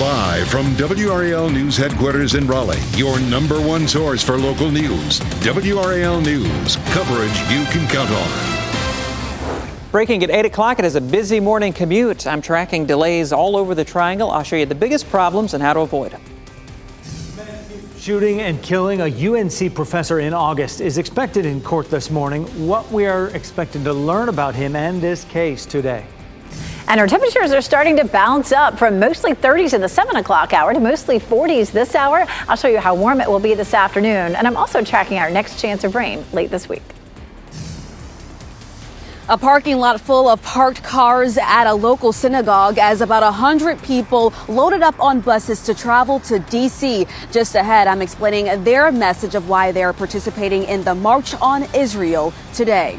Live from WRAL News headquarters in Raleigh, your number one source for local news. WRAL News, coverage you can count on. Breaking at 8 o'clock, it is a busy morning commute. I'm tracking delays all over the Triangle. I'll show you the biggest problems and how to avoid them. Shooting and killing a UNC professor in August is expected in court this morning. What we are expecting to learn about him and this case today. And our temperatures are starting to bounce up from mostly 30s in the 7 o'clock hour to mostly 40s this hour. I'll show you how warm it will be this afternoon. And I'm also tracking our next chance of rain late this week. A parking lot full of parked cars at a local synagogue as about 100 people loaded up on buses to travel to D.C. Just ahead, I'm explaining their message of why they're participating in the March on Israel today.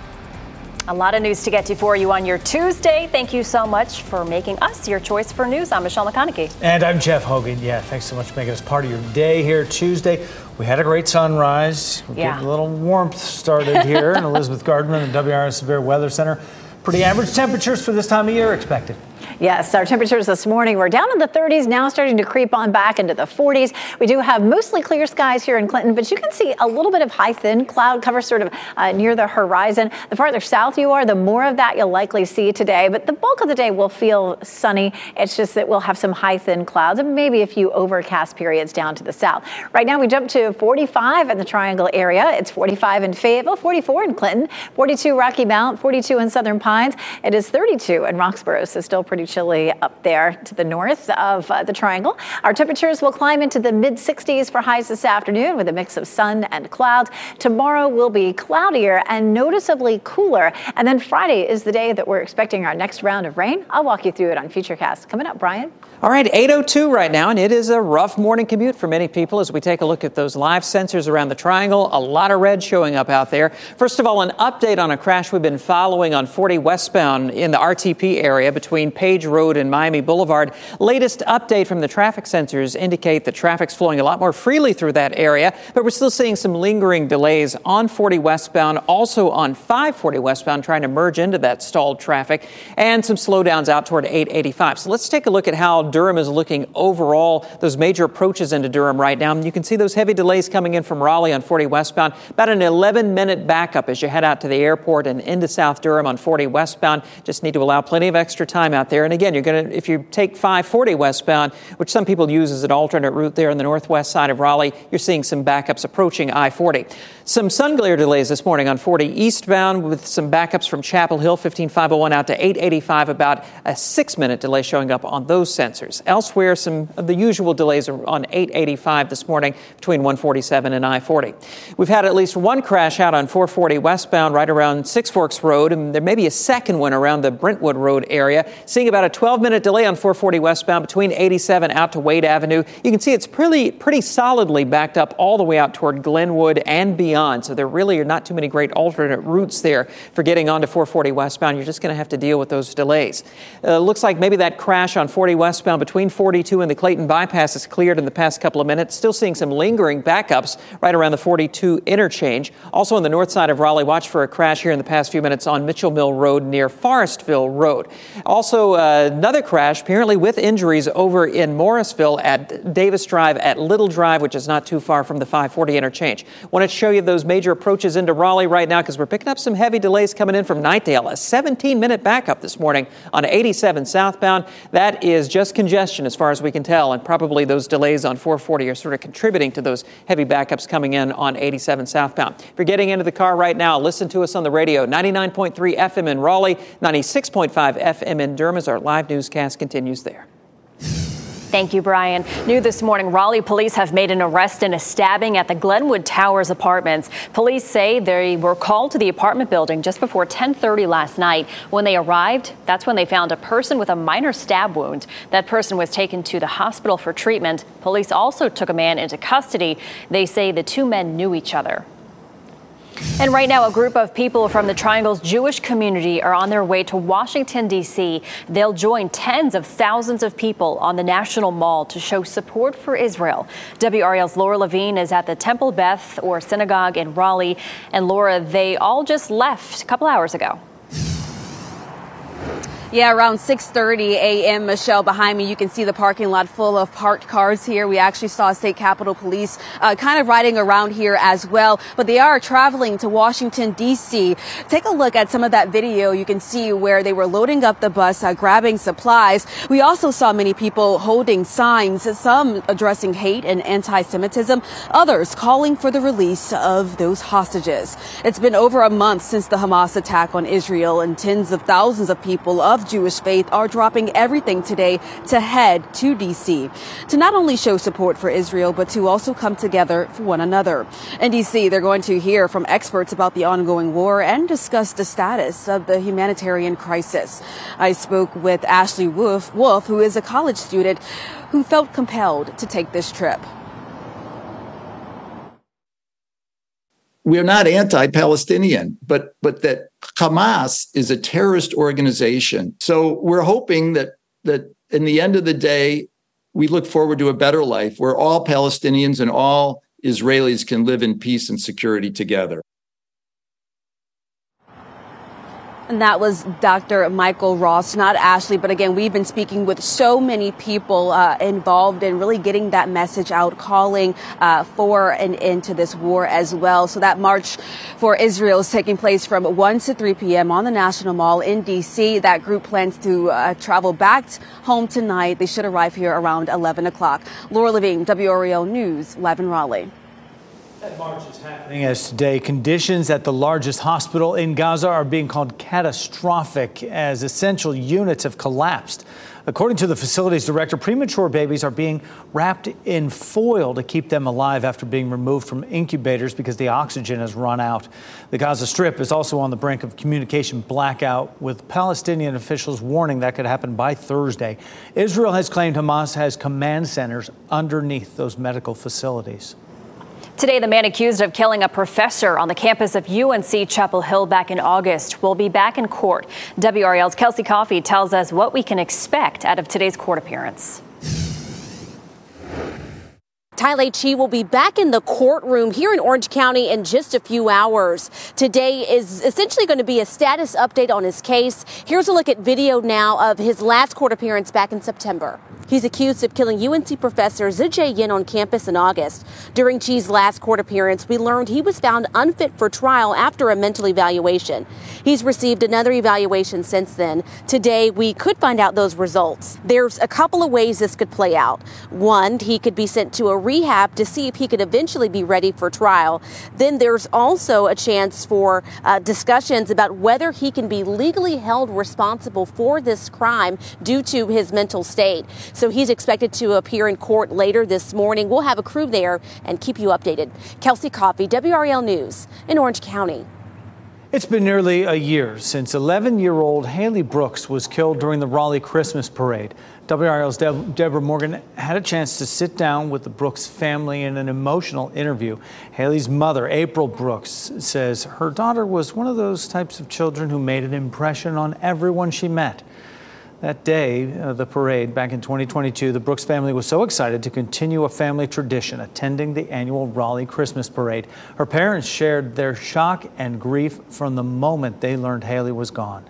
A lot of news to get to for you on your Tuesday. Thank you so much for making us your choice for news. I'm Michelle McConaughey. And I'm Jeff Hogan. Yeah, thanks so much for making us part of your day here Tuesday. We had a great sunrise. We're getting a little warmth started here in Elizabeth Gardner and the WRAL Severe Weather Center. Pretty average temperatures for this time of year expected. Yes, our temperatures this morning were down in the 30s, now starting to creep on back into the 40s. We do have mostly clear skies here in Clinton, but you can see a little bit of high, thin cloud cover sort of near the horizon. The farther south you are, the more of that you'll likely see today. But the bulk of the day will feel sunny. It's just that we'll have some high, thin clouds and maybe a few overcast periods down to the south. Right now, we jump to 45 in the Triangle area. It's 45 in Fayetteville, 44 in Clinton, 42 Rocky Mount, 42 in Southern Pines. It is 32 in Roxborough, so still pretty chilly up there to the north of the Triangle. Our temperatures will climb into the mid-60s for highs this afternoon with a mix of sun and clouds. Tomorrow will be cloudier and noticeably cooler. And then Friday is the day that we're expecting our next round of rain. I'll walk you through it on Futurecast. Coming up, Brian. All right, 8:02 right now, and it is a rough morning commute for many people as we take a look at those live sensors around the Triangle. A lot of red showing up out there. First of all, an update on a crash we've been following on 40 westbound in the RTP area between Page Road and Miami Boulevard. Latest update from the traffic sensors indicate that traffic's flowing a lot more freely through that area, but we're still seeing some lingering delays on 40 westbound, also on 540 westbound, trying to merge into that stalled traffic, and some slowdowns out toward 885. So let's take a look at how Durham is looking overall, those major approaches into Durham right now. And you can see those heavy delays coming in from Raleigh on 40 westbound, about an 11-minute backup as you head out to the airport and into South Durham on 40 westbound. Just need to allow plenty of extra time out there. And again, you're going to, if you take 540 westbound, which some people use as an alternate route there on the northwest side of Raleigh, you're seeing some backups approaching I-40. Some sun glare delays this morning on 40 eastbound with some backups from Chapel Hill, 15501 out to 885, about a 6-minute delay showing up on those sensors. Elsewhere, some of the usual delays are on 885 this morning between 147 and I-40. We've had at least one crash out on 440 westbound right around Six Forks Road, and there may be a second one around the Brentwood Road area. Seeing about a 12-minute delay on 440 westbound between 87 out to Wade Avenue. You can see it's pretty solidly backed up all the way out toward Glenwood and beyond. So there really are not too many great alternate routes there for getting onto 440 westbound. You're just going to have to deal with those delays. Looks like maybe that crash on 40 westbound between 42 and the Clayton bypass is cleared in the past couple of minutes. Still seeing some lingering backups right around the 42 interchange. Also on the north side of Raleigh, watch for a crash here in the past few minutes on Mitchell Mill Road near Forestville Road. Also another crash apparently with injuries over in Morrisville at Davis Drive at Little Drive, which is not too far from the 540 interchange. Want to show you those major approaches into Raleigh right now because we're picking up some heavy delays coming in from Knightdale. A 17-minute backup this morning on 87 southbound. That is just congestion as far as we can tell, and probably those delays on 440 are sort of contributing to those heavy backups coming in on 87 southbound. If you're getting into the car right now, listen to us on the radio, 99.3 FM in Raleigh, 96.5 FM in Durham as our live newscast continues there. Thank you, Brian. New this morning, Raleigh police have made an arrest in a stabbing at the Glenwood Towers apartments. Police say they were called to the apartment building just before 10:30 last night. When they arrived, that's when they found a person with a minor stab wound. That person was taken to the hospital for treatment. Police also took a man into custody. They say the two men knew each other. And right now, a group of people from the Triangle's Jewish community are on their way to Washington, D.C. They'll join tens of thousands of people on the National Mall to show support for Israel. WRAL's Laura Levine is at the Temple Beth or synagogue in Raleigh. And Laura, they all just left a couple hours ago. Yeah, around 6:30 a.m., Michelle, behind me, you can see the parking lot full of parked cars here. We actually saw State Capitol Police kind of riding around here as well, but they are traveling to Washington, D.C. Take a look at some of that video. You can see where they were loading up the bus, grabbing supplies. We also saw many people holding signs, some addressing hate and anti-Semitism, others calling for the release of those hostages. It's been over a month since the Hamas attack on Israel, and tens of thousands of people of Jewish faith are dropping everything today to head to D.C. to not only show support for Israel, but to also come together for one another. In D.C., they're going to hear from experts about the ongoing war and discuss the status of the humanitarian crisis. I spoke with Ashley Wolf, who is a college student who felt compelled to take this trip. We're not anti-Palestinian, but that Hamas is a terrorist organization. So we're hoping that in the end of the day, we look forward to a better life where all Palestinians and all Israelis can live in peace and security together. And that was Dr. Michael Ross, not Ashley. But again, we've been speaking with so many people involved in really getting that message out, calling for an end to this war as well. So that March for Israel is taking place from 1 to 3 p.m. on the National Mall in D.C. That group plans to travel back home tonight. They should arrive here around 11 o'clock. Laura Levine, WRAL News, live in Raleigh. That march is happening as today conditions at the largest hospital in Gaza are being called catastrophic as essential units have collapsed. According to the facility's director, premature babies are being wrapped in foil to keep them alive after being removed from incubators because the oxygen has run out. The Gaza Strip is also on the brink of communication blackout, with Palestinian officials warning that could happen by Thursday. Israel has claimed Hamas has command centers underneath those medical facilities. Today, the man accused of killing a professor on the campus of UNC Chapel Hill back in August will be back in court. WRAL's Kelsey Coffey tells us what we can expect out of today's court appearance. Tyler Chi will be back in the courtroom here in Orange County in just a few hours. Today is essentially going to be a status update on his case. Here's a look at video now of his last court appearance back in September. He's accused of killing UNC professor Zijie Yin on campus in August. During Chi's last court appearance, we learned he was found unfit for trial after a mental evaluation. He's received another evaluation since then. Today, we could find out those results. There's a couple of ways this could play out. One, he could be sent to a rehab to see if he could eventually be ready for trial. Then there's also a chance for discussions about whether he can be legally held responsible for this crime due to his mental state. So he's expected to appear in court later this morning. We'll have a crew there and keep you updated. Kelsey Coffey, WRAL News in Orange County. It's been nearly a year since 11-year-old Haley Brooks was killed during the Raleigh Christmas parade. WRAL's Deborah Morgan had a chance to sit down with the Brooks family in an emotional interview. Haley's mother, April Brooks, says her daughter was one of those types of children who made an impression on everyone she met. That day, the parade back in 2022, the Brooks family was so excited to continue a family tradition, attending the annual Raleigh Christmas parade. Her parents shared their shock and grief from the moment they learned Haley was gone.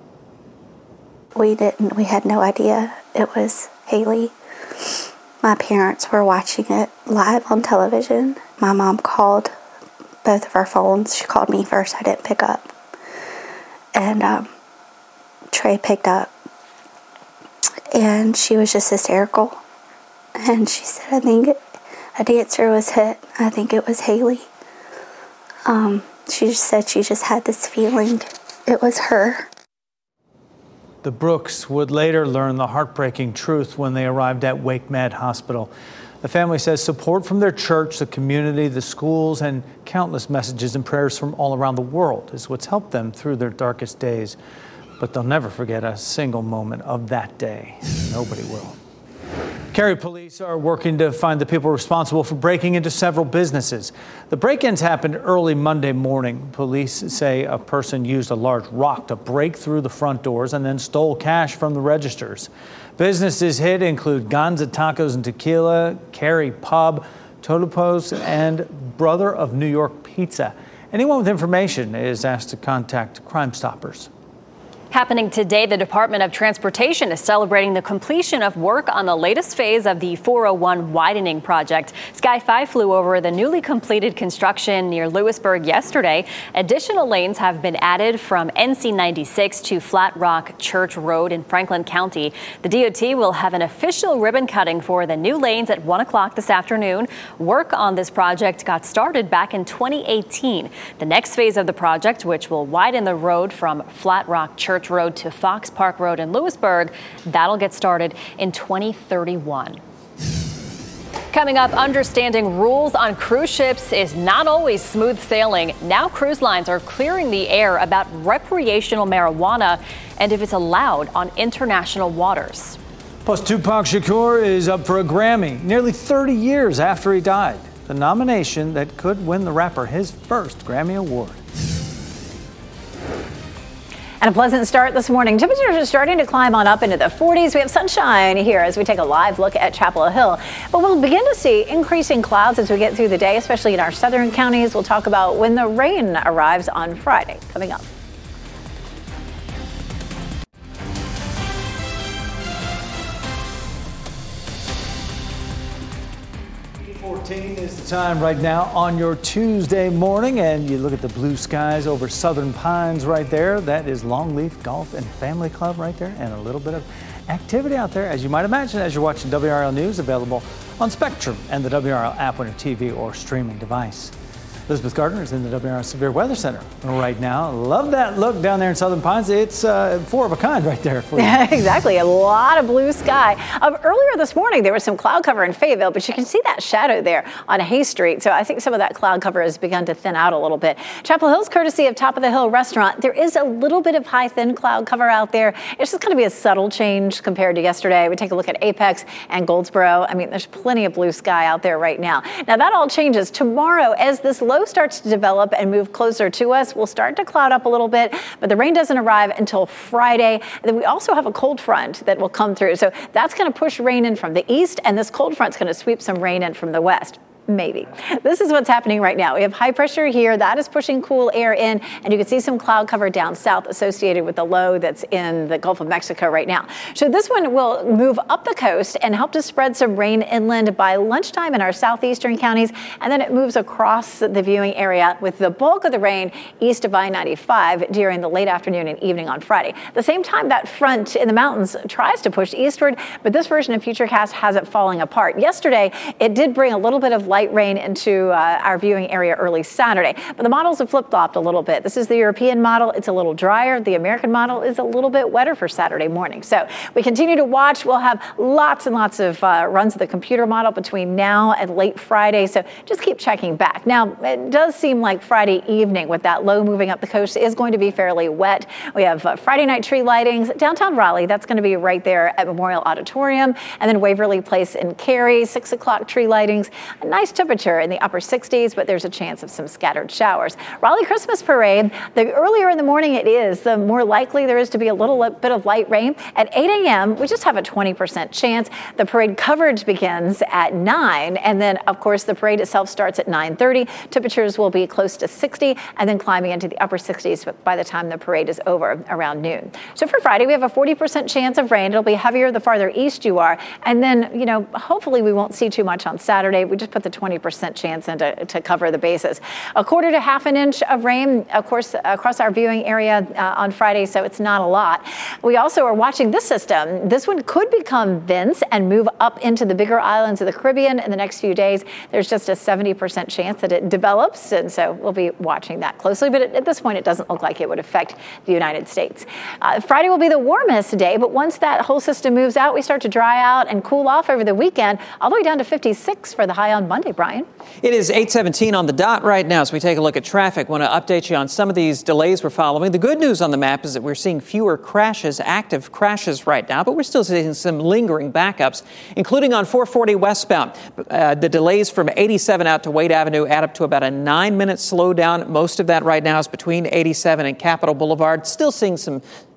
We had no idea it was Haley. My parents were watching it live on television. My mom called both of our phones. She called me first. I didn't pick up. And Trey picked up. And she was just hysterical. And she said, I think a dancer was hit. I think it was Haley. She just said she just had this feeling it was her. The Brooks would later learn the heartbreaking truth when they arrived at Wake Med Hospital. The family says support from their church, the community, the schools, and countless messages and prayers from all around the world is what's helped them through their darkest days. But they'll never forget a single moment of that day. Nobody will. Cary police are working to find the people responsible for breaking into several businesses. The break-ins happened early Monday morning. Police say a person used a large rock to break through the front doors and then stole cash from the registers. Businesses hit include Ganza Tacos and Tequila, Cary Pub, Totopos, and Brother of New York Pizza. Anyone with information is asked to contact Crime Stoppers. Happening today, the Department of Transportation is celebrating the completion of work on the latest phase of the 401 widening project. Sky 5 flew over the newly completed construction near Lewisburg yesterday. Additional lanes have been added from NC 96 to Flat Rock Church Road in Franklin County. The DOT will have an official ribbon cutting for the new lanes at 1 o'clock this afternoon. Work on this project got started back in 2018. The next phase of the project, which will widen the road from Flat Rock Church Road to Fox Park Road in Lewisburg, that'll get started in 2031. Coming up, understanding rules on cruise ships is not always smooth sailing. Now cruise lines are clearing the air about recreational marijuana and if it's allowed on international waters. Plus, Tupac Shakur is up for a Grammy nearly 30 years after he died. The nomination that could win the rapper his first Grammy Award. And a pleasant start this morning. Temperatures are starting to climb on up into the 40s. We have sunshine here as we take a live look at Chapel Hill. But we'll begin to see increasing clouds as we get through the day, especially in our southern counties. We'll talk about when the rain arrives on Friday. Coming up. 14 is the time right now on your Tuesday morning, and you look at the blue skies over Southern Pines right there. That is Longleaf Golf and Family Club right there, and a little bit of activity out there, as you might imagine, as you're watching WRL News, available on Spectrum and the WRL app on your TV or streaming device. Elizabeth Gardner is in the WRL Severe Weather Center right now. Love that look down there in Southern Pines. It's four of a kind right there for you. Exactly. A lot of blue sky. Earlier this morning, there was some cloud cover in Fayetteville, but you can see that shadow there on Hay Street. So I think some of that cloud cover has begun to thin out a little bit. Chapel Hill's courtesy of Top of the Hill Restaurant. There is a little bit of high, thin cloud cover out there. It's just going to be a subtle change compared to yesterday. We take a look at Apex and Goldsboro. I mean, there's plenty of blue sky out there right now. Now, that all changes tomorrow as this low starts to develop and move closer to us. We'll start to cloud up a little bit, but the rain doesn't arrive until Friday. And then we also have a cold front that will come through. So that's going to push rain in from the east, and this cold front's going to sweep some rain in from the west. Maybe. This is what's happening right now. We have high pressure here. That is pushing cool air in, and you can see some cloud cover down south associated with the low that's in the Gulf of Mexico right now. So this one will move up the coast and help to spread some rain inland by lunchtime in our southeastern counties, and then it moves across the viewing area with the bulk of the rain east of I-95 during the late afternoon and evening on Friday. At the same time, that front in the mountains tries to push eastward, but this version of Futurecast has it falling apart. Yesterday, it did bring a little bit of light rain into our viewing area early Saturday, but the models have flip-flopped a little bit. This is the European model. It's a little drier. The American model is a little bit wetter for Saturday morning. So we continue to watch. We'll have lots and lots of runs of the computer model between now and late Friday. So just keep checking back. Now, it does seem like Friday evening with that low moving up the coast is going to be fairly wet. We have Friday night tree lightings. Downtown Raleigh, that's going to be right there at Memorial Auditorium. And then Waverly Place in Cary, 6 o'clock tree lightings. A nice temperature in the upper 60s, but there's a chance of some scattered showers. Raleigh Christmas Parade, the earlier in the morning it is, the more likely there is to be a little bit of light rain. At 8 a.m., we just have a 20% chance. The parade coverage begins at 9, and then, of course, the parade itself starts at 9:30. Temperatures will be close to 60, and then climbing into the upper 60s by the time the parade is over around noon. So for Friday, we have a 40% chance of rain. It'll be heavier the farther east you are, and then, hopefully we won't see too much on Saturday. We just put the 20% chance in to cover the bases. A quarter to half an inch of rain, of course, across our viewing area on Friday, so it's not a lot. We also are watching this system. This one could become Vince and move up into the bigger islands of the Caribbean in the next few days. There's just a 70% chance that it develops, and so we'll be watching that closely. But at this point, it doesn't look like it would affect the United States. Friday will be the warmest day, but once that whole system moves out, we start to dry out and cool off over the weekend, all the way down to 56 for the high on Monday, Brian. It is 8:17 on the dot right now as we take a look at traffic. Want to update you on some of these delays we're following. The good news on the map is that we're seeing fewer crashes, active crashes right now, but we're still seeing some lingering backups, including on 440 westbound. The delays from 87 out to Wade Avenue add up to about a 9-minute slowdown. Most of that right now is between 87 and Capitol Boulevard. Still seeing some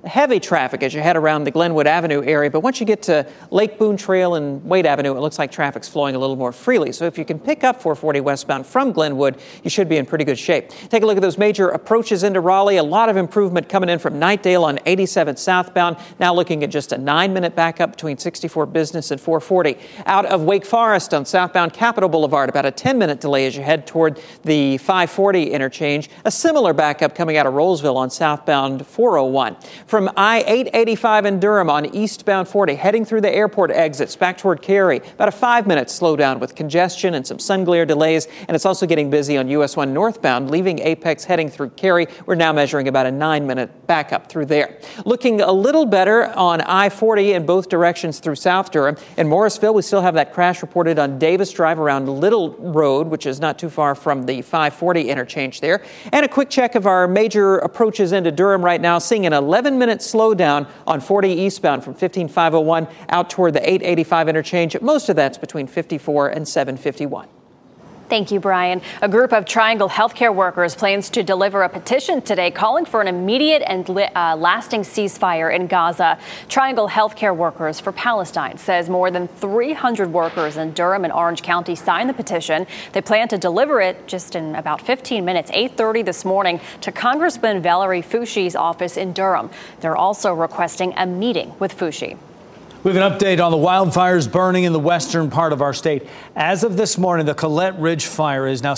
heavy traffic as you head around the Glenwood Avenue area, but once you get to Lake Boone Trail and Wade Avenue, it looks like traffic's flowing a little more freely. So if you can pick up 440 westbound from Glenwood, you should be in pretty good shape. Take a look at those major approaches into Raleigh. A lot of improvement coming in from Knightdale on 87 southbound. Now looking at just a 9-minute backup between 64 Business and 440. Out of Wake Forest on southbound Capitol Boulevard, about a 10-minute delay as you head toward the 540 interchange. A similar backup coming out of Rollsville on southbound 401. From I-885 in Durham on eastbound 40, heading through the airport exits back toward Cary, about a 5-minute slowdown with congestion and some sun glare delays. And it's also getting busy on US 1 northbound, leaving Apex heading through Cary. We're now measuring about a 9-minute backup through there. Looking a little better on I-40 in both directions through South Durham. In Morrisville, we still have that crash reported on Davis Drive around Little Road, which is not too far from the 540 interchange there. And a quick check of our major approaches into Durham right now, seeing an 11-minute slowdown on 40 eastbound from 15501 out toward the 885 interchange. Most of that's between 54 and 751. Thank you, Brian. A group of Triangle healthcare workers plans to deliver a petition today calling for an immediate and lasting ceasefire in Gaza. Triangle healthcare workers for Palestine says more than 300 workers in Durham and Orange County signed the petition. They plan to deliver it just in about 15 minutes, 8:30 this morning, to Congressman Valerie Foushie's office in Durham. They're also requesting a meeting with Foushie. We have an update on the wildfires burning in the western part of our state. As of this morning, the Collette Ridge fire is now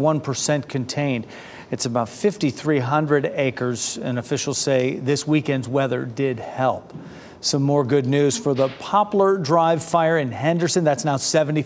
71% contained. It's about 5,300 acres, and officials say this weekend's weather did help. Some more good news for the Poplar Drive fire in Henderson. That's now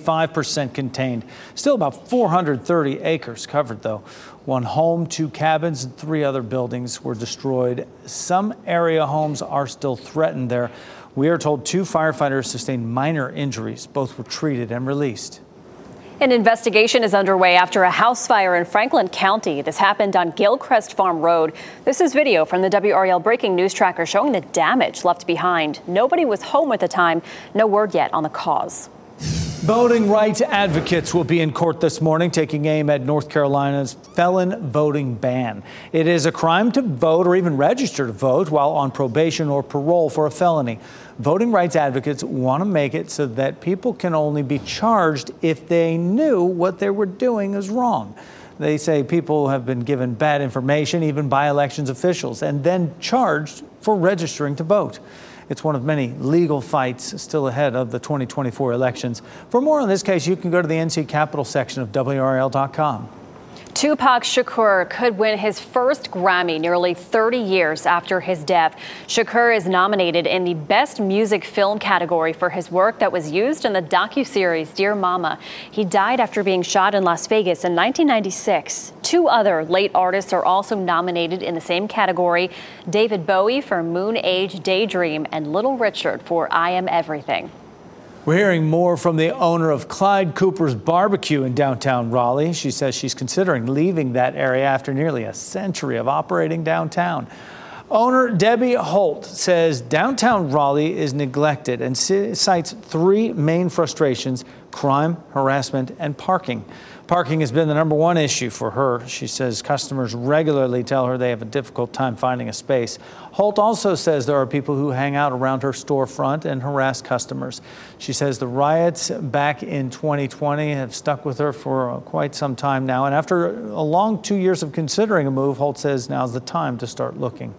75% contained. Still about 430 acres covered, though. One home, 2 cabins, and 3 other buildings were destroyed. Some area homes are still threatened there. We are told 2 firefighters sustained minor injuries. Both were treated and released. An investigation is underway after a house fire in Franklin County. This happened on Gilchrist Farm Road. This is video from the WRAL Breaking News Tracker showing the damage left behind. Nobody was home at the time. No word yet on the cause. Voting rights advocates will be in court this morning, taking aim at North Carolina's felon voting ban. It is a crime to vote or even register to vote while on probation or parole for a felony. Voting rights advocates want to make it so that people can only be charged if they knew what they were doing is wrong. They say people have been given bad information, even by elections officials, and then charged for registering to vote. It's one of many legal fights still ahead of the 2024 elections. For more on this case, you can go to the NC Capitol section of WRAL.com. Tupac Shakur could win his first Grammy nearly 30 years after his death. Shakur is nominated in the Best Music Film category for his work that was used in the docuseries Dear Mama. He died after being shot in Las Vegas in 1996. 2 other late artists are also nominated in the same category: David Bowie for Moon Age Daydream and Little Richard for I Am Everything. We're hearing more from the owner of Clyde Cooper's Barbecue in downtown Raleigh. She says she's considering leaving that area after nearly a century of operating downtown. Owner Debbie Holt says downtown Raleigh is neglected and cites 3 main frustrations: crime, harassment, and parking. Parking has been the number 1 issue for her. She says customers regularly tell her they have a difficult time finding a space. Holt also says there are people who hang out around her storefront and harass customers. She says the riots back in 2020 have stuck with her for quite some time now. And after a long 2 years of considering a move, Holt says now's the time to start looking.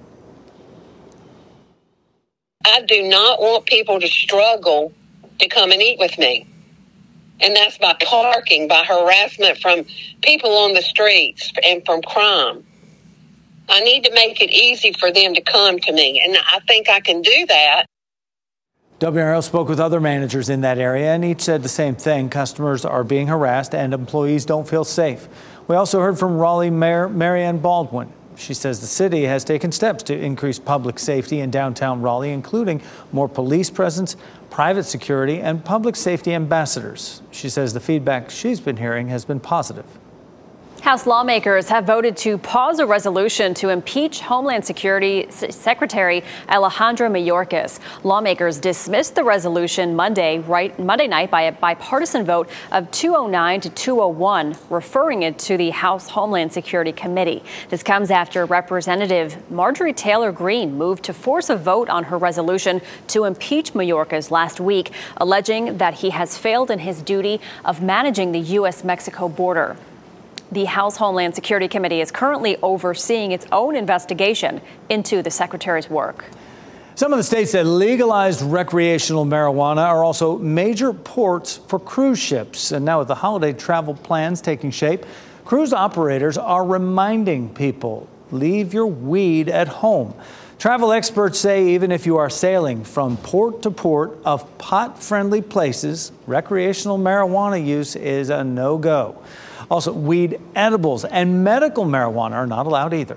I do not want people to struggle to come and eat with me. And that's by parking, by harassment from people on the streets, and from crime. I need to make it easy for them to come to me, and I think I can do that. WRAL spoke with other managers in that area, and each said the same thing. Customers are being harassed and employees don't feel safe. We also heard from Raleigh Mayor Marianne Baldwin. She says the city has taken steps to increase public safety in downtown Raleigh, including more police presence, private security, and public safety ambassadors. She says the feedback she's been hearing has been positive. House lawmakers have voted to pause a resolution to impeach Homeland Security Secretary Alejandro Mayorkas. Lawmakers dismissed the resolution Monday night by a bipartisan vote of 209 to 201, referring it to the House Homeland Security Committee. This comes after Representative Marjorie Taylor Greene moved to force a vote on her resolution to impeach Mayorkas last week, alleging that he has failed in his duty of managing the U.S.-Mexico border. The House Homeland Security Committee is currently overseeing its own investigation into the secretary's work. Some of the states that legalized recreational marijuana are also major ports for cruise ships. And now with the holiday travel plans taking shape, cruise operators are reminding people, leave your weed at home. Travel experts say even if you are sailing from port to port of pot-friendly places, recreational marijuana use is a no-go. Also, weed edibles and medical marijuana are not allowed either.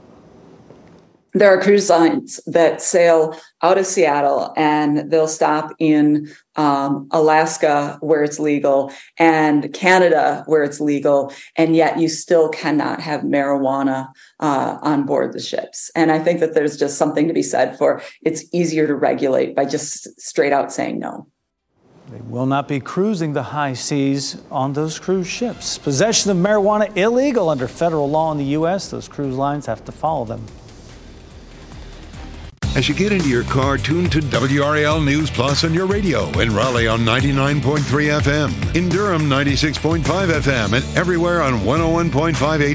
There are cruise lines that sail out of Seattle and they'll stop in Alaska where it's legal and Canada where it's legal, and yet you still cannot have marijuana on board the ships. And I think that there's just something to be said for it's easier to regulate by just straight out saying no. They will not be cruising the high seas on those cruise ships. Possession of marijuana illegal under federal law in the U.S. Those cruise lines have to follow them. As you get into your car, tune to WRAL News Plus on your radio. In Raleigh on 99.3 FM. In Durham, 96.5 FM. And everywhere on 101.5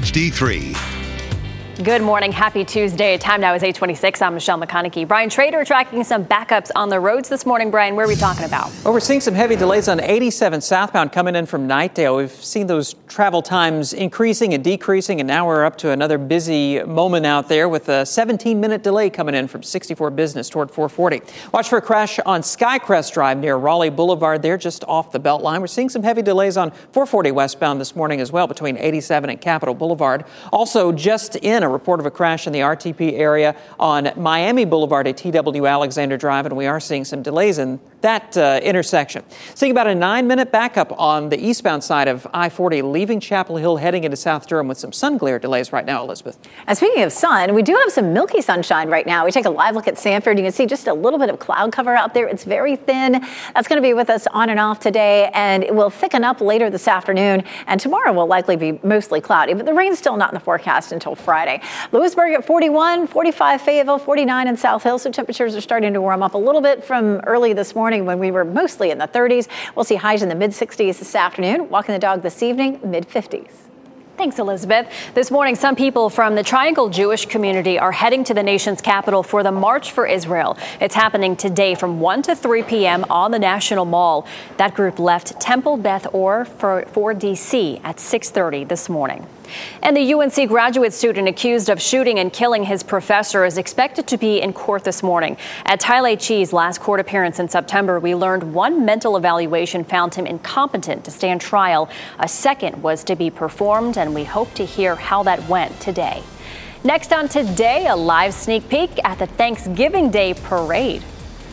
HD3. Good morning. Happy Tuesday. Time now is 8:26. I'm Michelle McConaughey. Brian Trader tracking some backups on the roads this morning. Brian, where are we talking about? Well, we're seeing some heavy delays on 87 southbound coming in from Knightdale. We've seen those travel times increasing and decreasing, and now we're up to another busy moment out there with a 17-minute delay coming in from 64 Business toward 440. Watch for a crash on Skycrest Drive near Raleigh Boulevard there, just off the Beltline. We're seeing some heavy delays on 440 westbound this morning as well between 87 and Capitol Boulevard. Also, just in a report of a crash in the RTP area on Miami Boulevard at TW Alexander Drive, and we are seeing some delays in that intersection. Seeing about a 9-minute backup on the eastbound side of I-40 leaving Chapel Hill heading into South Durham with some sun glare delays right now, Elizabeth. And speaking of sun, we do have some milky sunshine right now. We take a live look at Sanford. You can see just a little bit of cloud cover out there. It's very thin. That's going to be with us on and off today, and it will thicken up later this afternoon. And tomorrow will likely be mostly cloudy, but the rain's still not in the forecast until Friday. Lewisburg at 41, 45 Fayetteville, 49 in South Hill. So temperatures are starting to warm up a little bit from early this morning when we were mostly in the 30s. We'll see highs in the mid-60s this afternoon. Walking the dog this evening, mid-50s. Thanks, Elizabeth. This morning, some people from the Triangle Jewish community are heading to the nation's capital for the March for Israel. It's happening today from 1 to 3 p.m. on the National Mall. That group left Temple Beth Or for D.C. at 6:30 this morning. And the UNC graduate student accused of shooting and killing his professor is expected to be in court this morning. At Tyler Chi's last court appearance in September, we learned one mental evaluation found him incompetent to stand trial. A second was to be performed, and we hope to hear how that went today. Next on Today, a live sneak peek at the Thanksgiving Day parade.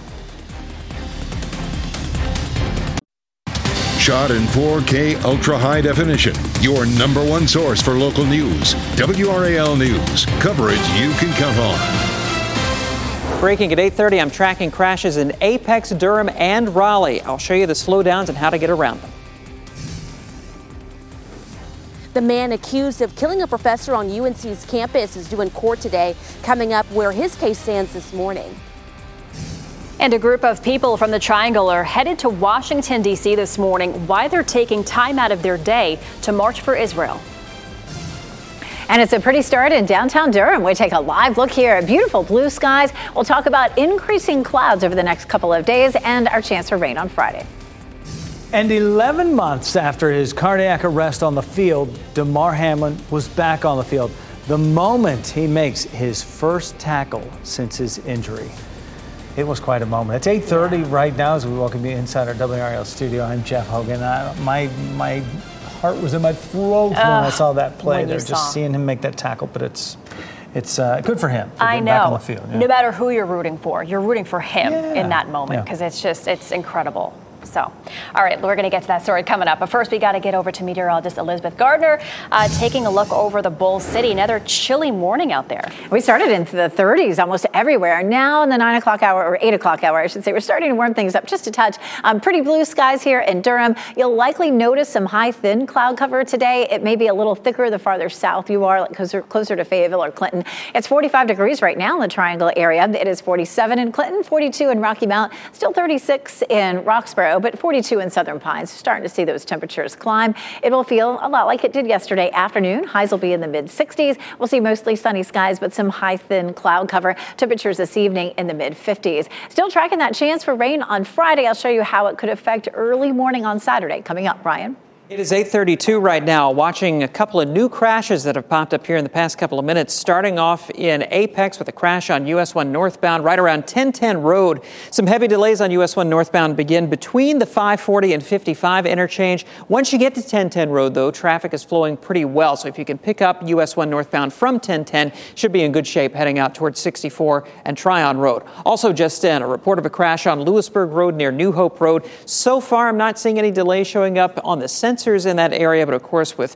Shot in 4K ultra high definition. Your number one source for local news. WRAL News. Coverage you can count on. Breaking at 8:30, I'm tracking crashes in Apex, Durham, and Raleigh. I'll show you the slowdowns and how to get around them. The man accused of killing a professor on UNC's campus is due in court today, coming up where his case stands this morning. And a group of people from the Triangle are headed to Washington, D.C. this morning. Why they're taking time out of their day to march for Israel. And it's a pretty start in downtown Durham. We take a live look here at beautiful blue skies. We'll talk about increasing clouds over the next couple of days and our chance for rain on Friday. And 11 months after his cardiac arrest on the field, Damar Hamlin was back on the field the moment he makes his first tackle since his injury. It was quite a moment. It's 8:30 right now as we welcome you inside our WRAL studio. I'm Jeff Hogan. My heart was in my throat when I saw that play there, just seeing him make that tackle. But it's good for him. I know. Back on the field. Yeah. No matter who you're rooting for him in that moment because it's incredible. So, all right, we're going to get to that story coming up. But first, we got to get over to meteorologist Elizabeth Gardner, taking a look over the Bull City. Another chilly morning out there. We started into the 30s almost everywhere. Now in the 9 o'clock hour, or 8 o'clock hour, I should say, we're starting to warm things up just a touch. Pretty blue skies here in Durham. You'll likely notice some high, thin cloud cover today. It may be a little thicker the farther south you are, like closer to Fayetteville or Clinton. It's 45 degrees right now in the Triangle area. It is 47 in Clinton, 42 in Rocky Mount, still 36 in Roxborough, but 42 in Southern Pines. Starting to see those temperatures climb. It will feel a lot like it did yesterday afternoon. Highs will be in the mid-60s. We'll see mostly sunny skies, but some high, thin cloud cover. Temperatures this evening in the mid-50s. Still tracking that chance for rain on Friday. I'll show you how it could affect early morning on Saturday. Coming up, Brian. It is 8:32 right now, watching a couple of new crashes that have popped up here in the past couple of minutes, starting off in Apex with a crash on US 1 northbound right around 1010 Road. Some heavy delays on US 1 northbound begin between the 540 and 55 interchange. Once you get to 1010 Road, though, traffic is flowing pretty well. So if you can pick up US 1 northbound from 1010, should be in good shape heading out towards 64 and Tryon Road. Also just in, a report of a crash on Lewisburg Road near New Hope Road. So far, I'm not seeing any delays showing up on the sensors in that area, but of course with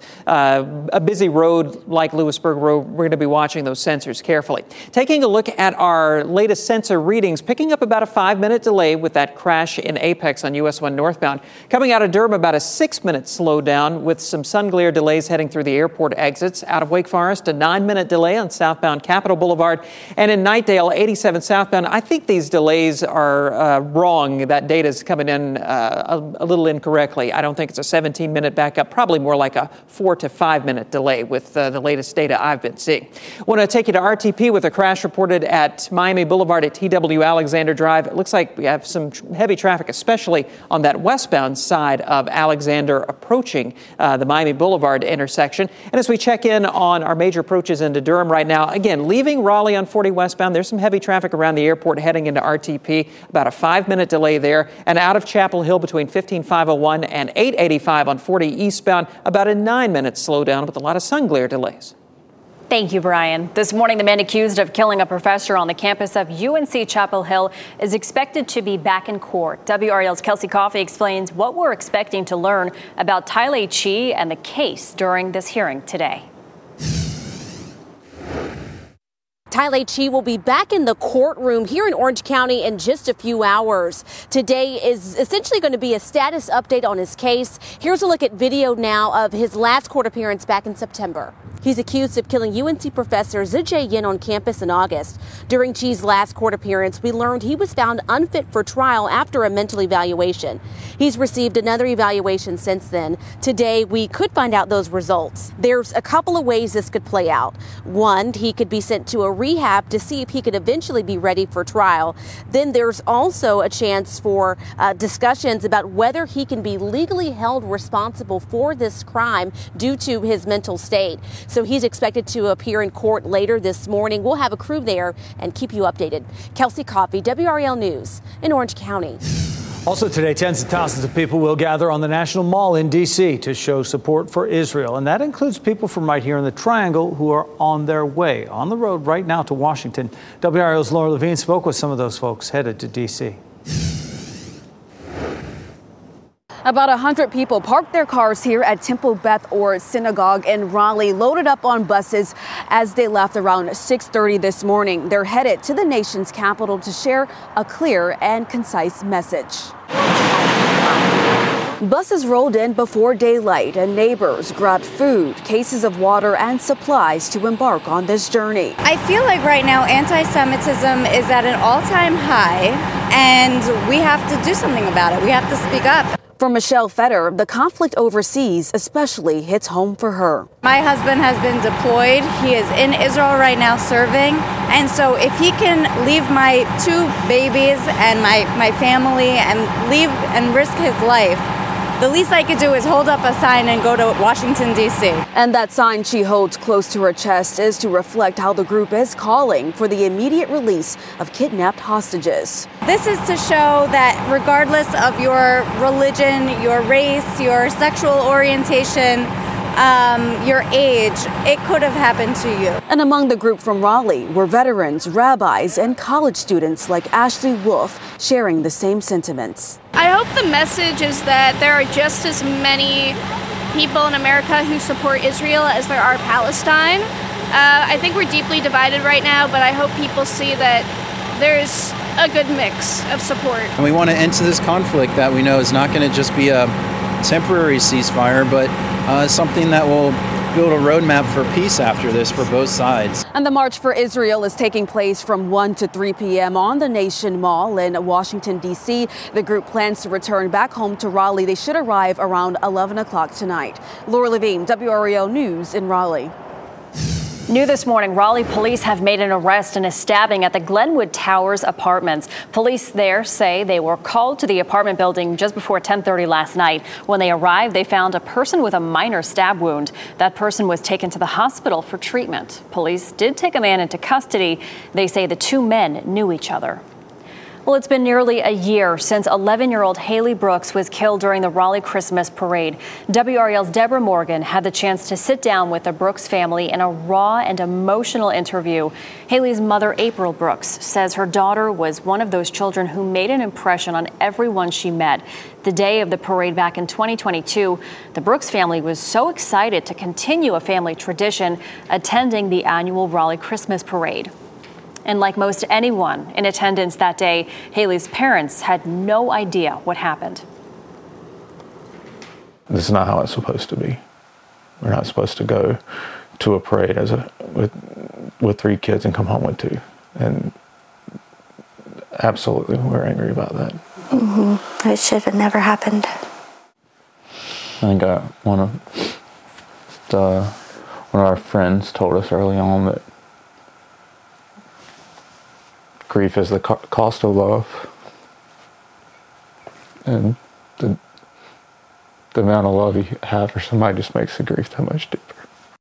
a busy road like Lewisburg Road, we're going to be watching those sensors carefully. Taking a look at our latest sensor readings, picking up about a 5-minute delay with that crash in Apex on US 1 northbound. Coming out of Durham, about a 6-minute slowdown with some sun glare delays heading through the airport exits. Out of Wake Forest, a 9-minute delay on southbound Capitol Boulevard. And in Knightdale, 87 southbound. I think these delays are wrong. That data is coming in a little incorrectly. I don't think it's a 17-minute backup, probably more like a 4 to 5 minute delay with the latest data I've been seeing. I want to take you to RTP with a crash reported at Miami Boulevard at TW Alexander Drive. It looks like we have some heavy traffic, especially on that westbound side of Alexander approaching the Miami Boulevard intersection. And as we check in on our major approaches into Durham right now, again, leaving Raleigh on 40 westbound, there's some heavy traffic around the airport heading into RTP, about a 5-minute delay there. And out of Chapel Hill between 15501 and 885 on 40 eastbound, about a 9-minute slowdown with a lot of sun glare delays. Thank you, Brian. This morning, the man accused of killing a professor on the campus of UNC Chapel Hill is expected to be back in court. WRAL's Kelsey Coffey explains what we're expecting to learn about Tylee Chi and the case during this hearing today. Tylee Chi will be back in the courtroom here in Orange County in just a few hours. Today is essentially going to be a status update on his case. Here's a look at video now of his last court appearance back in September. He's accused of killing UNC professor Zijie Yin on campus in August. During Chi's last court appearance, we learned he was found unfit for trial after a mental evaluation. He's received another evaluation since then. Today, we could find out those results. There's a couple of ways this could play out. One, he could be sent to a rehab to see if he could eventually be ready for trial. Then there's also a chance for discussions about whether he can be legally held responsible for this crime due to his mental state. So he's expected to appear in court later this morning. We'll have a crew there and keep you updated. Kelsey Coffey, WRAL News in Orange County. Also today, tens of thousands of people will gather on the National Mall in D.C. to show support for Israel. And that includes people from right here in the Triangle who are on their way, on the road right now to Washington. WRAL's Laura Levine spoke with some of those folks headed to D.C. About 100 people parked their cars here at Temple Beth Or Synagogue in Raleigh, loaded up on buses as they left around 6:30 this morning. They're headed to the nation's capital to share a clear and concise message. Buses rolled in before daylight and neighbors grabbed food, cases of water and supplies to embark on this journey. I feel like right now anti-Semitism is at an all-time high and we have to do something about it. We have to speak up. For Michelle Fetter, the conflict overseas especially hits home for her. My husband has been deployed. He is in Israel right now serving. And so if he can leave my 2 babies and my family and leave and risk his life, the least I could do is hold up a sign and go to Washington, D.C. And that sign she holds close to her chest is to reflect how the group is calling for the immediate release of kidnapped hostages. This is to show that regardless of your religion, your race, your sexual orientation, your age, it could have happened to you. And among the group from Raleigh were veterans, rabbis, and college students like Ashley Wolf sharing the same sentiments. I hope the message is that there are just as many people in America who support Israel as there are Palestine. I think we're deeply divided right now, but I hope people see that there's a good mix of support. And we want to end to this conflict that we know is not going to just be a temporary ceasefire, but something that will build a roadmap for peace after this for both sides. And the March for Israel is taking place from 1 to 3 p.m. on the Nation Mall in Washington, D.C. The group plans to return back home to Raleigh. They should arrive around 11 o'clock tonight. Laura Levine, WRAL News in Raleigh. New this morning, Raleigh police have made an arrest in a stabbing at the Glenwood Towers apartments. Police there say they were called to the apartment building just before 10:30 last night. When they arrived, they found a person with a minor stab wound. That person was taken to the hospital for treatment. Police did take a man into custody. They say the two men knew each other. Well, it's been nearly a year since 11-year-old Haley Brooks was killed during the Raleigh Christmas parade. WRAL's Deborah Morgan had the chance to sit down with the Brooks family in a raw and emotional interview. Haley's mother, April Brooks, says her daughter was one of those children who made an impression on everyone she met. The day of the parade back in 2022, the Brooks family was so excited to continue a family tradition, attending the annual Raleigh Christmas parade. And like most anyone in attendance that day, Haley's parents had no idea what happened. This is not how it's supposed to be. We're not supposed to go to a parade with 3 kids and come home with 2. And absolutely, we're angry about that. Mm-hmm. It should have never happened. I think one of our friends told us early on that grief is the cost of love, and the amount of love you have for somebody just makes the grief that much deeper.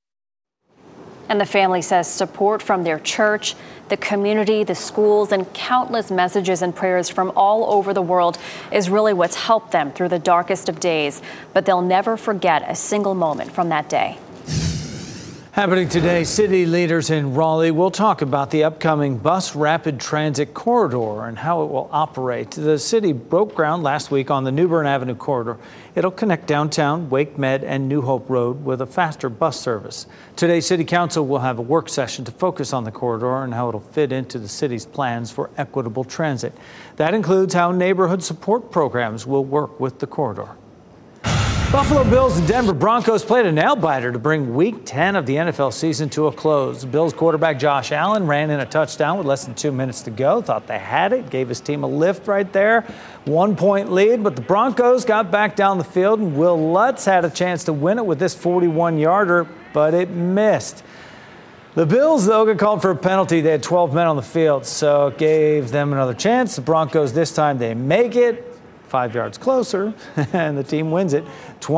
And the family says support from their church, the community, the schools, and countless messages and prayers from all over the world is really what's helped them through the darkest of days. But they'll never forget a single moment from that day. Happening today, city leaders in Raleigh will talk about the upcoming bus rapid transit corridor and how it will operate. The city broke ground last week on the New Bern Avenue corridor. It'll connect downtown, Wake Med, and New Hope Road with a faster bus service. Today, City Council will have a work session to focus on the corridor and how it'll fit into the city's plans for equitable transit. That includes how neighborhood support programs will work with the corridor. Buffalo Bills and Denver Broncos played a nail-biter to bring Week 10 of the NFL season to a close. Bills quarterback Josh Allen ran in a touchdown with less than 2 minutes to go. Thought they had it, gave his team a lift right there. 1-point lead, but the Broncos got back down the field, and Will Lutz had a chance to win it with this 41-yarder, but it missed. The Bills, though, got called for a penalty. They had 12 men on the field, so it gave them another chance. The Broncos, this time, they make it 5 yards closer, and the team wins it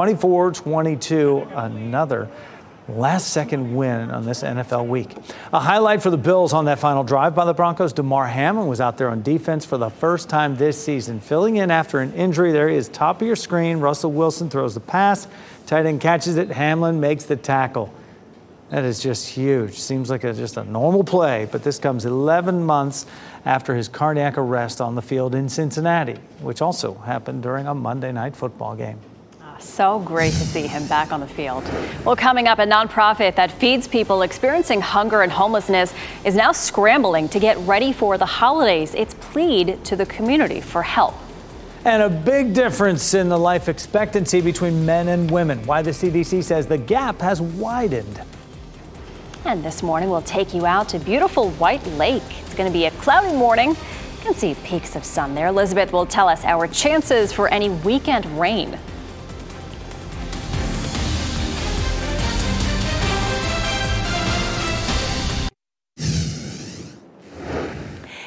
24-22, another last-second win on this NFL week. A highlight for the Bills on that final drive by the Broncos, Damar Hamlin was out there on defense for the first time this season, filling in after an injury. There he is, top of your screen. Russell Wilson throws the pass, tight end catches it, Hamlin makes the tackle. That is just huge. Seems like just a normal play, but this comes 11 months after his cardiac arrest on the field in Cincinnati, which also happened during a Monday night football game. So great to see him back on the field. Well, coming up, a nonprofit that feeds people experiencing hunger and homelessness is now scrambling to get ready for the holidays. It's plead to the community for help. And a big difference in the life expectancy between men and women. Why the CDC says the gap has widened. And this morning, we'll take you out to beautiful White Lake. It's going to be a cloudy morning. You can see peaks of sun there. Elizabeth will tell us our chances for any weekend rain.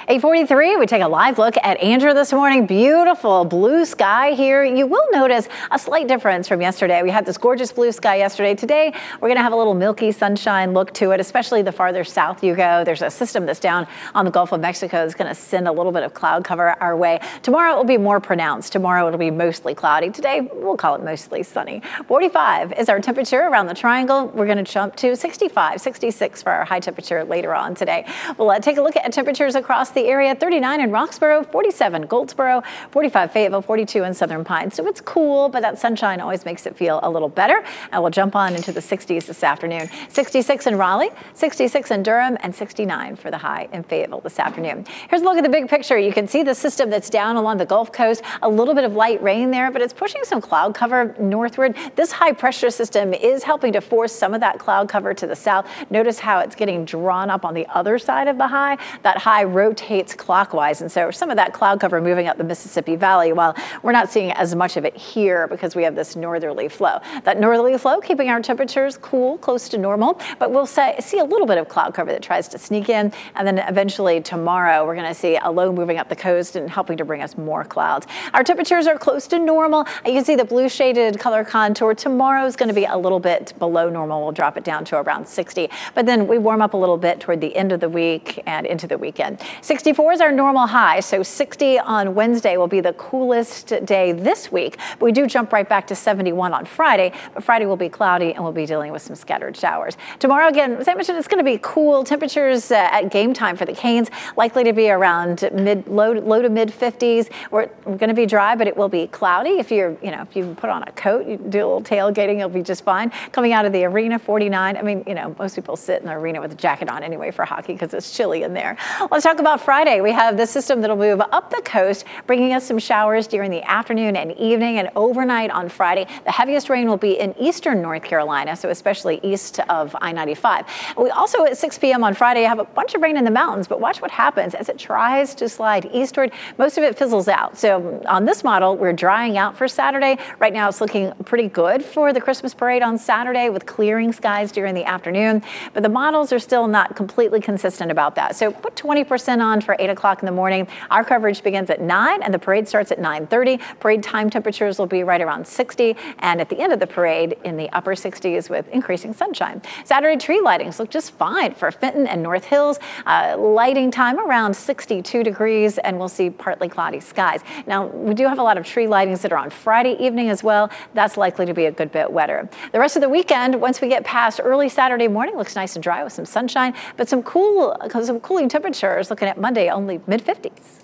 8:43, we take a live look at Andrew this morning. Beautiful blue sky here. You will notice a slight difference from yesterday. We had this gorgeous blue sky yesterday. Today, we're going to have a little milky sunshine look to it, especially the farther south you go. There's a system that's down on the Gulf of Mexico that's going to send a little bit of cloud cover our way. Tomorrow, it will be more pronounced. Tomorrow, it'll be mostly cloudy. Today, we'll call it mostly sunny. 45 is our temperature around the triangle. We're going to jump to 65, 66 for our high temperature later on today. We'll take a look at temperatures across the area. 39 in Roxborough, 47 Goldsboro, 45 Fayetteville, 42 in Southern Pines. So it's cool, but that sunshine always makes it feel a little better. And we'll jump on into the 60s this afternoon. 66 in Raleigh, 66 in Durham, and 69 for the high in Fayetteville this afternoon. Here's a look at the big picture. You can see the system that's down along the Gulf Coast. A little bit of light rain there, but it's pushing some cloud cover northward. This high pressure system is helping to force some of that cloud cover to the south. Notice how it's getting drawn up on the other side of the high. That high rotates clockwise, and so some of that cloud cover moving up the Mississippi Valley, while we're not seeing as much of it here because we have this northerly flow. That northerly flow keeping our temperatures cool, close to normal, but we'll see a little bit of cloud cover that tries to sneak in, and then eventually tomorrow we're going to see a low moving up the coast and helping to bring us more clouds. Our temperatures are close to normal. You can see the blue shaded color contour. Tomorrow is going to be a little bit below normal. We'll drop it down to around 60, but then we warm up a little bit toward the end of the week and into the weekend. 64 is our normal high, so 60 on Wednesday will be the coolest day this week. But we do jump right back to 71 on Friday, but Friday will be cloudy and we'll be dealing with some scattered showers. Tomorrow, again, as I mentioned, it's going to be cool. Temperatures at game time for the Canes likely to be around low to mid 50s. We're going to be dry, but it will be cloudy. If if you put on a coat, you do a little tailgating, you'll be just fine. Coming out of the arena, 49. I mean, most people sit in the arena with a jacket on anyway for hockey because it's chilly in there. Let's talk about Friday. We have the system that'll move up the coast, bringing us some showers during the afternoon and evening and overnight on Friday. The heaviest rain will be in eastern North Carolina, so especially east of I-95. We also at 6 p.m. on Friday have a bunch of rain in the mountains, but watch what happens as it tries to slide eastward. Most of it fizzles out. So on this model, we're drying out for Saturday. Right now, it's looking pretty good for the Christmas parade on Saturday with clearing skies during the afternoon, but the models are still not completely consistent about that. So put 20% on for 8 o'clock in the morning. Our coverage begins at 9 and the parade starts at 9:30. Parade time temperatures will be right around 60, and at the end of the parade in the upper 60s with increasing sunshine. Saturday tree lightings look just fine for Fenton and North Hills. Lighting time around 62 degrees, and we'll see partly cloudy skies. Now, we do have a lot of tree lightings that are on Friday evening as well. That's likely to be a good bit wetter. The rest of the weekend, once we get past early Saturday morning, looks nice and dry with some sunshine, but some cooling temperatures. Looking at Monday, only mid-50s.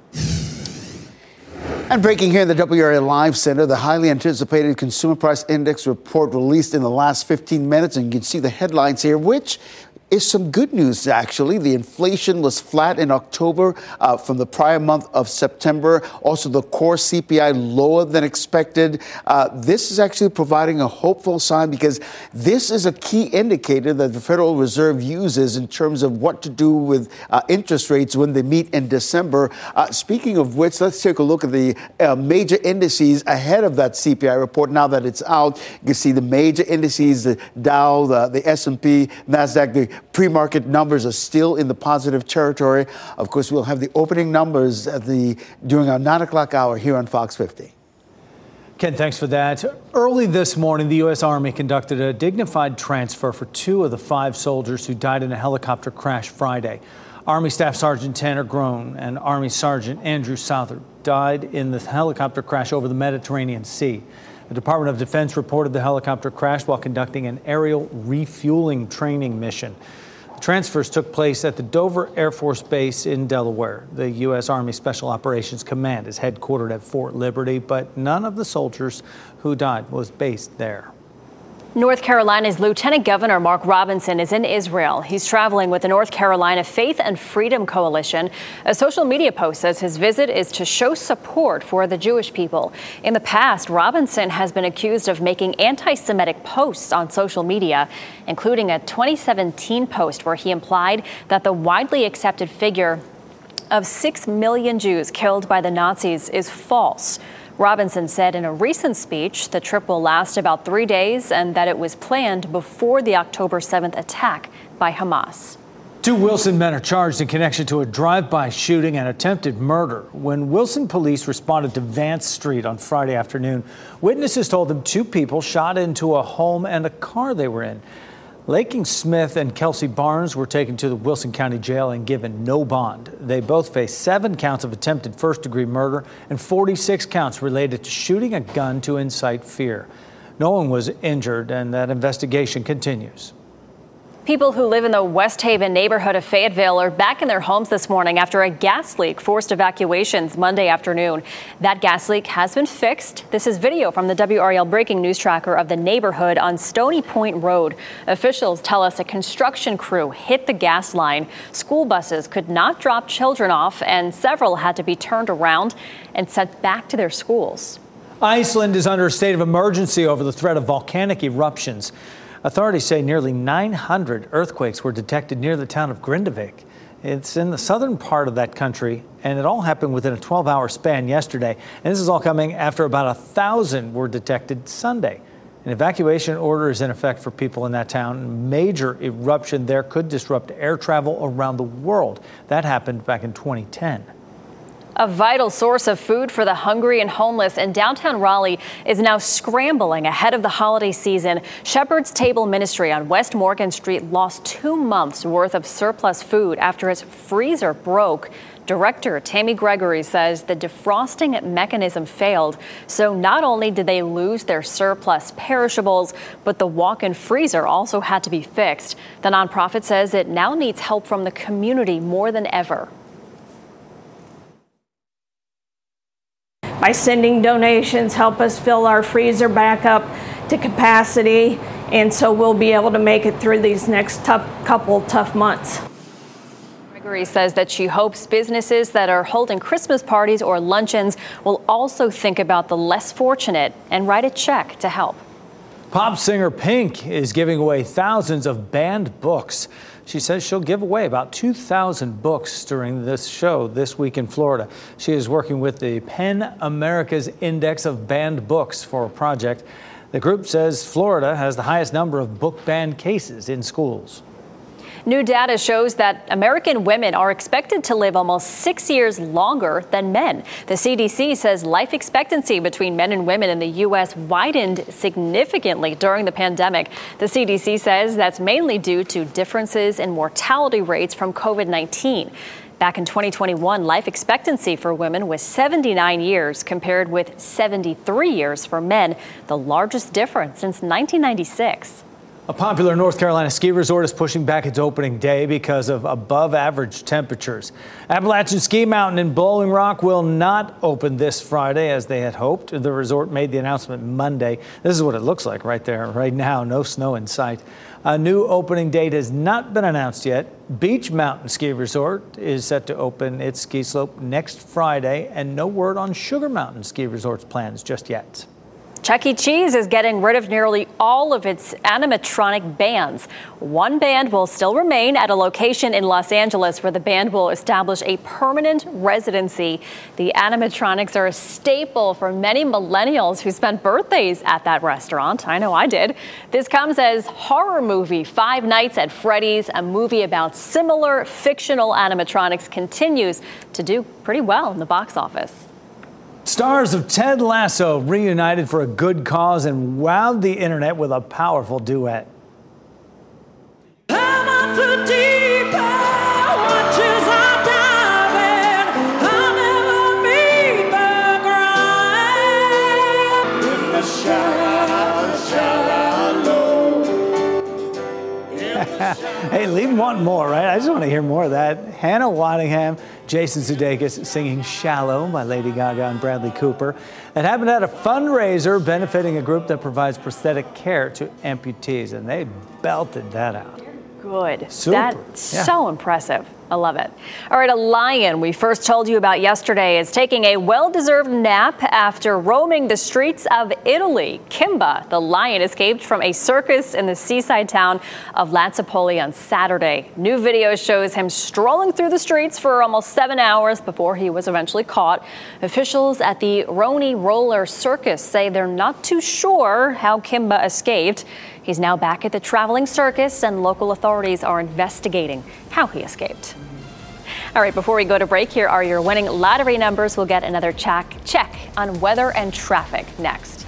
And breaking here in the WRAL Live Center, the highly anticipated Consumer Price Index report released in the last 15 minutes. And you can see the headlines here, which is some good news, actually. The inflation was flat in October from the prior month of September. Also, the core CPI lower than expected. This is actually providing a hopeful sign because this is a key indicator that the Federal Reserve uses in terms of what to do with interest rates when they meet in December. Speaking of which, let's take a look at the major indices ahead of that CPI report. Now that it's out, you can see the major indices, the Dow, the S&P, NASDAQ, the pre-market numbers are still in the positive territory. Of course, we'll have the opening numbers during our 9 o'clock hour here on Fox 50. Ken, thanks for that. Early this morning, the U.S. Army conducted a dignified transfer for 2 of the 5 soldiers who died in a helicopter crash Friday. Army Staff Sergeant Tanner Groen and Army Sergeant Andrew Southard died in the helicopter crash over the Mediterranean Sea. The Department of Defense reported the helicopter crashed while conducting an aerial refueling training mission. The transfers took place at the Dover Air Force Base in Delaware. The U.S. Army Special Operations Command is headquartered at Fort Liberty, but none of the soldiers who died was based there. North Carolina's Lieutenant Governor Mark Robinson is in Israel. He's traveling with the North Carolina Faith and Freedom Coalition. A social media post says his visit is to show support for the Jewish people. In the past, Robinson has been accused of making anti-Semitic posts on social media, including a 2017 post where he implied that the widely accepted figure of 6 million Jews killed by the Nazis is false. Robinson said in a recent speech the trip will last about 3 days and that it was planned before the October 7th attack by Hamas. Two Wilson men are charged in connection to a drive-by shooting and attempted murder. When Wilson police responded to Vance Street on Friday afternoon, witnesses told them two people shot into a home and a car they were in. Laking Smith and Kelsey Barnes were taken to the Wilson County Jail and given no bond. They both face 7 counts of attempted first-degree murder and 46 counts related to shooting a gun to incite fear. No one was injured, and that investigation continues. People who live in the West Haven neighborhood of Fayetteville are back in their homes this morning after a gas leak forced evacuations Monday afternoon. That gas leak has been fixed. This is video from the WRAL breaking news tracker of the neighborhood on Stony Point Road. Officials tell us a construction crew hit the gas line. School buses could not drop children off, and several had to be turned around and sent back to their schools. Iceland is under a state of emergency over the threat of volcanic eruptions. Authorities say nearly 900 earthquakes were detected near the town of Grindavik. It's in the southern part of that country, and it all happened within a 12-hour span yesterday. And this is all coming after about 1,000 were detected Sunday. An evacuation order is in effect for people in that town. A major eruption there could disrupt air travel around the world. That happened back in 2010. A vital source of food for the hungry and homeless in downtown Raleigh is now scrambling ahead of the holiday season. Shepherd's Table Ministry on West Morgan Street lost 2 months worth of surplus food after its freezer broke. Director Tammy Gregory says the defrosting mechanism failed. So not only did they lose their surplus perishables, but the walk-in freezer also had to be fixed. The nonprofit says it now needs help from the community more than ever. By sending donations, help us fill our freezer back up to capacity, and so we'll be able to make it through these next couple tough months. Gregory says that she hopes businesses that are holding Christmas parties or luncheons will also think about the less fortunate and write a check to help. Pop singer Pink is giving away thousands of banned books. She says she'll give away about 2,000 books during this show this week in Florida. She is working with the PEN America's Index of Banned Books for a project. The group says Florida has the highest number of book ban cases in schools. New data shows that American women are expected to live almost 6 years longer than men. The CDC says life expectancy between men and women in the U.S. widened significantly during the pandemic. The CDC says that's mainly due to differences in mortality rates from COVID-19. Back in 2021, life expectancy for women was 79 years compared with 73 years for men, the largest difference since 1996. A popular North Carolina ski resort is pushing back its opening day because of above-average temperatures. Appalachian Ski Mountain in Blowing Rock will not open this Friday as they had hoped. The resort made the announcement Monday. This is what it looks like right there, right now. No snow in sight. A new opening date has not been announced yet. Beach Mountain Ski Resort is set to open its ski slope next Friday, and no word on Sugar Mountain Ski Resort's plans just yet. Chuck E. Cheese is getting rid of nearly all of its animatronic bands. One band will still remain at a location in Los Angeles where the band will establish a permanent residency. The animatronics are a staple for many millennials who spent birthdays at that restaurant. I know I did. This comes as horror movie Five Nights at Freddy's, a movie about similar fictional animatronics, continues to do pretty well in the box office. Stars of Ted Lasso reunited for a good cause and wowed the internet with a powerful duet. Hey, leave wanting more, right? I just want to hear more of that. Hannah Waddingham, Jason Sudeikis singing Shallow by Lady Gaga and Bradley Cooper. It happened at a fundraiser benefiting a group that provides prosthetic care to amputees, and they belted that out. Good. Super. That's so impressive. I love it. All right, a lion we first told you about yesterday is taking a well-deserved nap after roaming the streets of Italy. Kimba, the lion, escaped from a circus in the seaside town of Lazzapoli on Saturday. New video shows him strolling through the streets for almost 7 hours before he was eventually caught. Officials at the Roni Roller Circus say they're not too sure how Kimba escaped. He's now back at the traveling circus, and local authorities are investigating how he escaped. All right, before we go to break, here are your winning lottery numbers. We'll get another check on weather and traffic next.